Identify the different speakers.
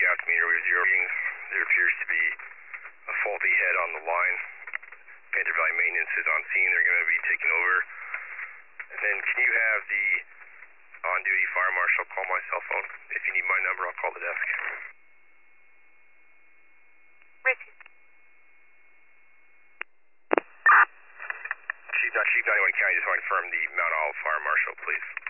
Speaker 1: altimeter with 0 readings. There appears to be a faulty head on the line. Panther Valley Maintenance is on scene. They're going to be taking over. And then can you have the on-duty fire marshal call my cell phone? If you need my number, I'll call the desk. Chief 91 County, just want to confirm the Mount Olive Fire Marshal, please.